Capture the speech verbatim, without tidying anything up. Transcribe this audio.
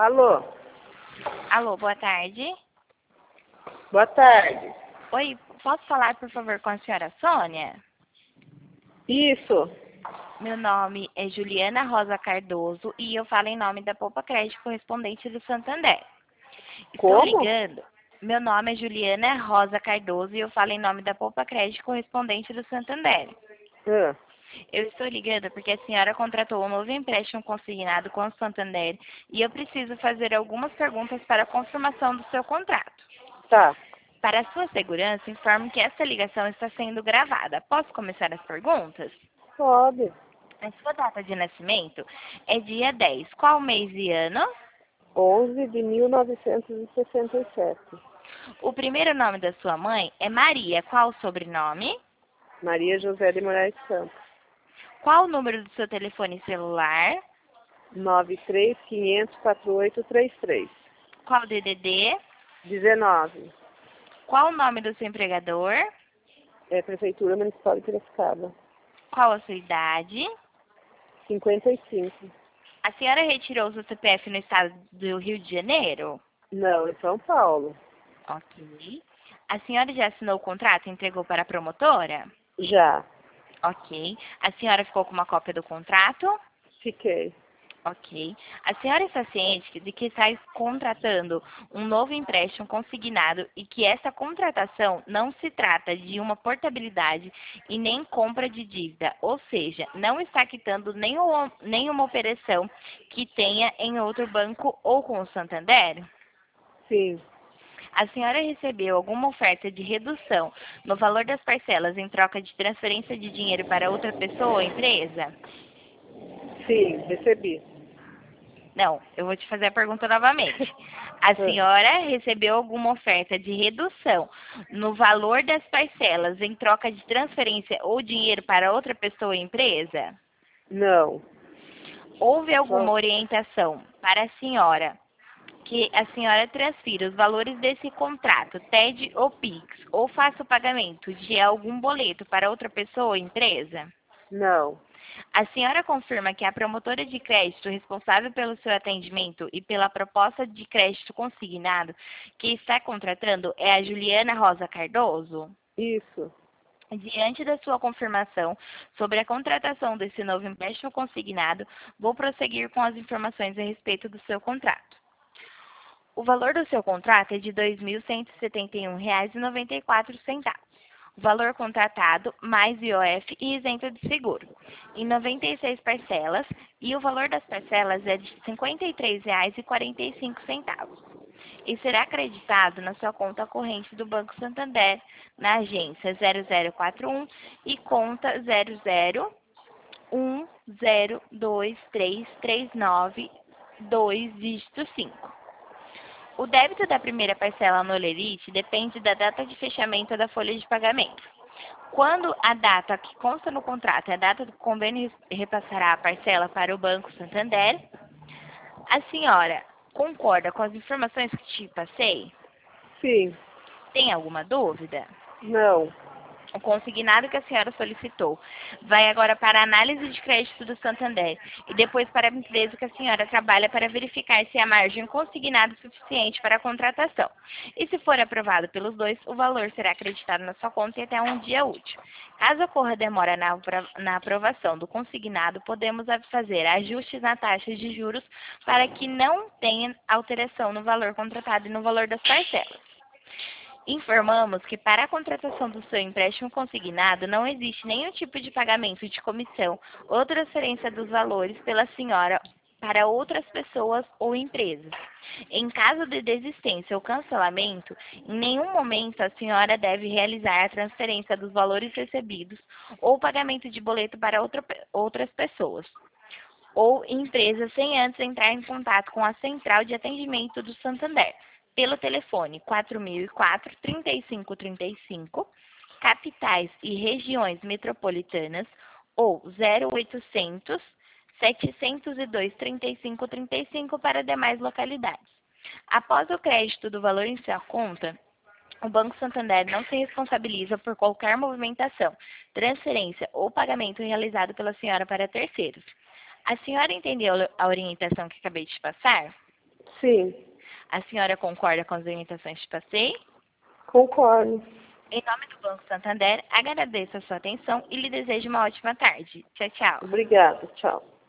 Alô, Alô, boa tarde. boa tarde. Oi, posso falar, por favor, com a senhora Sônia? Isso, Meu nome é Juliana Rosa Cardoso e eu falo em nome da Poupa Crédito Correspondente do Santander. Estou como? ligando. Meu nome é Juliana Rosa Cardoso e eu falo em nome da Poupa Crédito Correspondente do Santander. Ah, Eu estou ligando porque a senhora contratou um novo empréstimo consignado com o Santander e eu preciso fazer algumas perguntas para a confirmação do seu contrato. tá, Para a sua segurança, informo que esta ligação está sendo gravada. Posso começar as perguntas? pode. A sua data de nascimento é dia dez. Qual mês e ano? onze de mil novecentos e sessenta e sete. O primeiro nome da sua mãe é Maria. Qual o sobrenome? Maria José de Moraes Santos. Qual o número do seu telefone celular? nove três quinhentos quatro oito três três. Qual o D D D? dezenove. Qual o nome do seu empregador? É Prefeitura Municipal de Piracicaba. Qual a sua idade? cinquenta e cinco. A senhora retirou o seu C P F no estado do Rio de Janeiro? Não, em São Paulo. Ok. A senhora já assinou o contrato e entregou para a promotora? Já, Ok. A senhora ficou com uma cópia do contrato? fiquei. Ok. A senhora está ciente de que está contratando um novo empréstimo consignado e que essa contratação não se trata de uma portabilidade e nem compra de dívida, ou seja, não está quitando nenhuma, nenhuma operação que tenha em outro banco ou com o Santander? Sim, A senhora recebeu alguma oferta de redução no valor das parcelas em troca de transferência de dinheiro para outra pessoa ou empresa? sim, recebi. Não, eu vou te fazer a pergunta novamente. A Ah, senhora recebeu alguma oferta de redução no valor das parcelas em troca de transferência ou dinheiro para outra pessoa ou empresa? não, Houve só, alguma orientação para a senhora que a senhora transfira os valores desse contrato, T E D ou Pix, ou faça o pagamento de algum boleto para outra pessoa ou empresa? não, A senhora confirma que a promotora de crédito responsável pelo seu atendimento e pela proposta de crédito consignado que está contratando é a Juliana Rosa Cardoso? isso, Diante da sua confirmação sobre a contratação desse novo empréstimo consignado, vou prosseguir com as informações a respeito do seu contrato. O valor do seu contrato é de dois mil cento e setenta e um reais e noventa e quatro centavos. O valor contratado mais I O F e isento de seguro, em noventa e seis parcelas, e o valor das parcelas é de cinquenta e três reais e quarenta e cinco centavos. E será acreditado na sua conta corrente do Banco Santander, na agência zero zero quatro um e conta zero zero um zero dois três três nove dois dígito cinco. O débito da primeira parcela no Olerite depende da data de fechamento da folha de pagamento. Quando a data que consta no contrato é a data do convênio repassará a parcela para o Banco Santander, a senhora concorda com as informações que te passei? sim, Tem alguma dúvida? não, O consignado que a senhora solicitou vai agora para a análise de crédito do Santander e depois para a empresa que a senhora trabalha para verificar se a margem consignada é suficiente para a contratação. E se for aprovado pelos dois, o valor será acreditado na sua conta em até um dia útil. Caso ocorra demora na, na aprovação do consignado, podemos fazer ajustes na taxa de juros para que não tenha alteração no valor contratado e no valor das parcelas. Informamos que para a contratação do seu empréstimo consignado não existe nenhum tipo de pagamento de comissão ou transferência dos valores pela senhora para outras pessoas ou empresas. Em caso de desistência ou cancelamento, em nenhum momento a senhora deve realizar a transferência dos valores recebidos ou pagamento de boleto para outra, outras pessoas ou empresas sem antes entrar em contato com a Central de Atendimento do Santander pelo telefone quatro mil e quatro, trinta e cinco trinta e cinco, capitais e regiões metropolitanas, ou zero oitocentos, setecentos e dois, trinta e cinco trinta e cinco para demais localidades. Após o crédito do valor em sua conta, o Banco Santander não se responsabiliza por qualquer movimentação, transferência ou pagamento realizado pela senhora para terceiros. A senhora entendeu a orientação que acabei de passar? Sim, A senhora concorda com as orientações que passei? concordo. Em nome do Banco Santander, agradeço a sua atenção e lhe desejo uma ótima tarde. Tchau, tchau. Obrigada, tchau.